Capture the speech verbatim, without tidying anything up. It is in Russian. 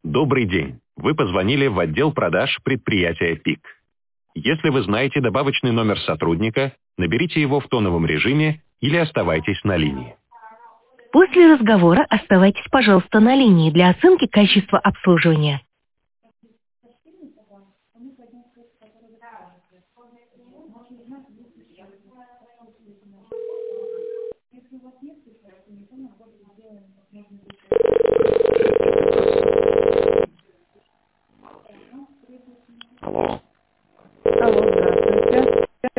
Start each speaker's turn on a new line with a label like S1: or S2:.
S1: Добрый день. Вы позвонили в отдел продаж предприятия ПИК. Если вы знаете добавочный номер сотрудника, наберите его в тоновом режиме или оставайтесь на линии.
S2: После разговора оставайтесь, пожалуйста, на линии для оценки качества обслуживания.